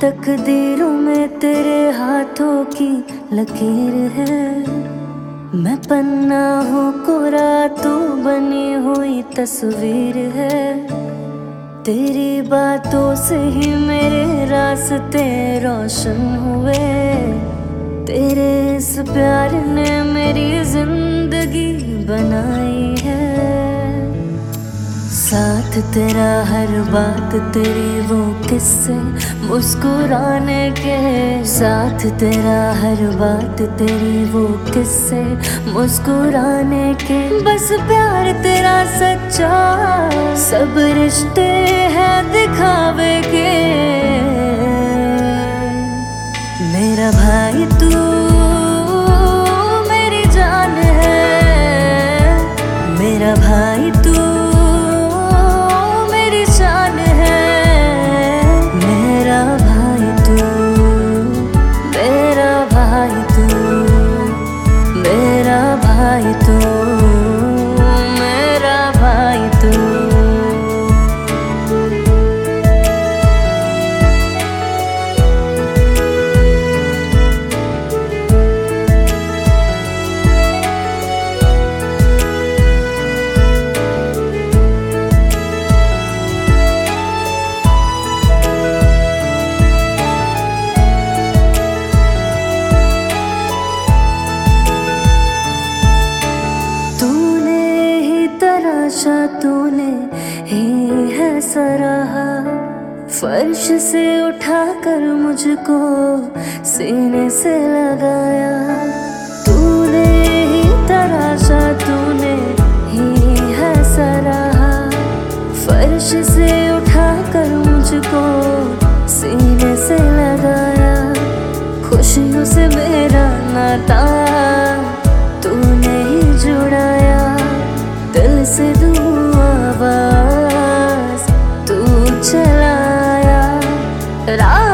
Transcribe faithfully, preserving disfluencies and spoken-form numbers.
तकदीरों में तेरे हाथों की लकीर है। मैं पन्ना हूँ कोरा, तू बनी हुई तस्वीर है। तेरी बातों से ही मेरे रास्ते रोशन हुए। तेरे इस प्यार ने मेरी जिंदगी बनाई है। साथ तेरा हर बात तेरी वो किस्से मुस्कुराने के। साथ तेरा हर बात तेरी वो किस्से मुस्कुराने के। बस प्यार तेरा सच्चा, सब रिश्ते हैं दिखावे के। मेरा भाई तू मेरी जान है। मेरा भाई तू भाई तू, मेरा भाई तू। तराशा तूने ही है सराहा। फर्श से उठाकर मुझको सीने से लगाया। तूने ही तराशा तूने ही है सराहा। फर्श से उठाकर मुझको सीने से लगाया। खुशियों से मेरा नाता तूने ही जुड़ाया। दिल से आवाज तू चलाया।